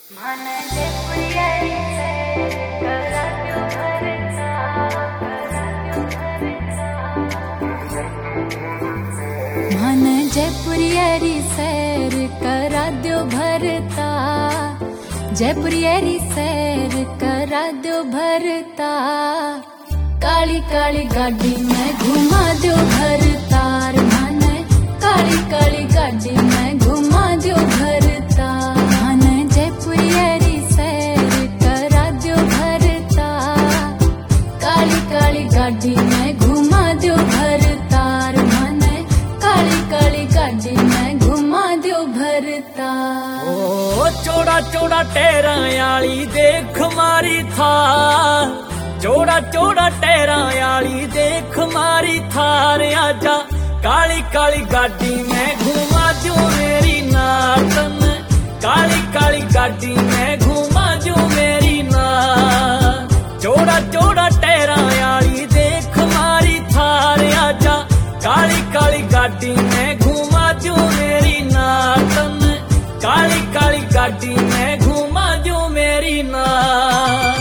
मन जयपुरियरी सैर करा दो भरता, जयपुरियरी सैर करा दो भरता। काली काली गाड़ी में घुमा दो भरतार, मन काली काली गाड़ी में घुमा दो भरता। मन जयपुरियरी सैर करा दो भरता, काली काली गाड़ी में घुमा दो भरतार। मन काली काली गाड़ी में घुमा दो भरता। ओ चौड़ा चौड़ा टेरा आली देख मारी थार, चौड़ा चौड़ा टेरा आली देख मारी थार। आजा काली काली गाड़ी में घुमा दो मेरी नातन, काली काली गाड़ी में घुमा दो मेरी नात। चौड़ा चौड़ा टेरा आली देख मारी थार। आजा काली काली गाड़ी में घुमा दो मेरी नातन, काली काली गाड़ी में घुमा दो मेरी नात।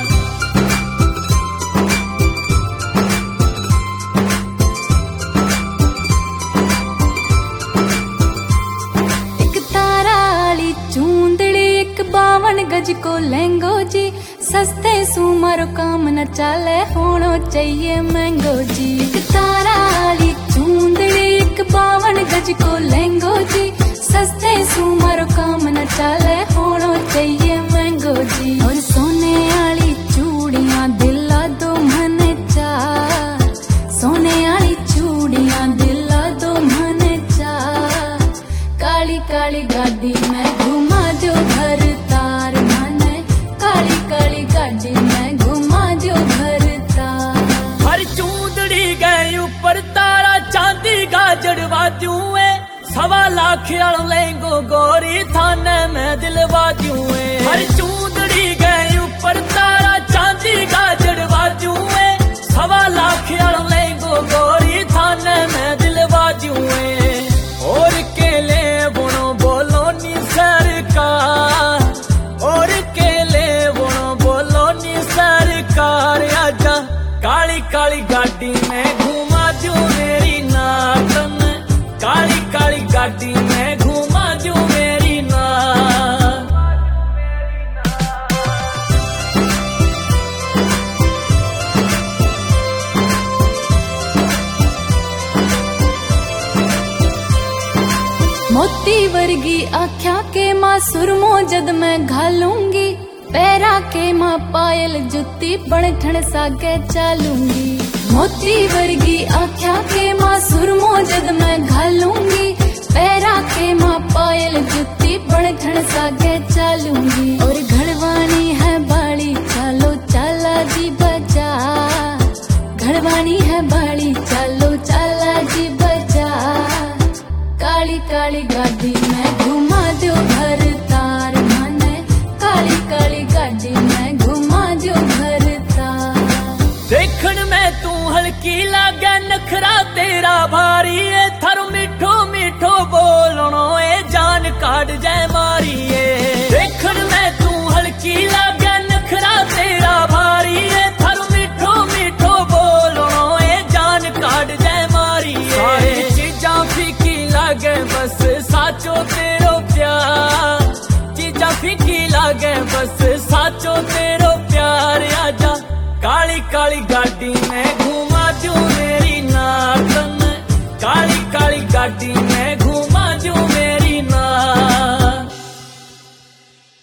एक 52 गज को लहंगो जी, सस्ते सुमारो काम न चाले होनो चाहिए महंगो जी। एक तारा वाली चूंदड़ी एक 52 गज को लहंगो जी, सस्ते सुमारो काम न चाले होनो चाहिए महंगो जी। और सोने वाली चूड़ियां दिला दो मन चार, सोने वाली चूड़ियां दिला दो मन चार। काली काली गाड़ी में घुमा दो भरतार, मन काली काली गाड़ी में घुमा दो भरतार। हर चूंदड़ी गए ऊपर तारा चांदी का जड़वा दूए, 1.25 लाख लेंगो गोरी थाने में दिलवा दूए। हर चूंदड़ी गए ऊपर तारा चांदी का जड़वा दूए, 1.25 लाख लेंगो गोरी थाने में दिलवा दूए। और केले बुनो बोलो नी सरकार, और केले बुनो बोलो नी सरकार। आजा काली काली गाड़ी में घुमा दो मेरी नातन, काली काली गाड़ी में घुमा दो मेरी नात। मोती वर्गी आख्या के माँ सुरमो जद मैं घालूंगी, पैरा के माँ पायल जुत्ती बणठण सागे चालूंगी। मोती वर्गी आख्या के माँ सुरमो जद मैं घालूंगी, पैरा के माँ पायल जुत्ती बणठण सागे चालूंगी। और घड़वानी है बाड़ी चालो चाला जी बजा, घड़वानी है बाड़ी चालो चाला जी बजा। काली काली गाड़ी में घुमा दो भरतार, मन काली काली गाड़ी में घुमा दो भरतार। देखण में तू हल्की लागे नखरा तेरा भारी है, थारो मिठो मिठो बोलनो ए जान काट जाए मारी है। देखण में तू हल्की लागे नखरा तेरा भारी है, थारो मिठो मिठो बोलनो ए जान काट जाए मारी है। सारी चीजां फीकी लागे बस साचो तेरो प्यार, चीजां फीकी लागे बस साचो तेरो प्यार। आजा काली काली गाड़ी में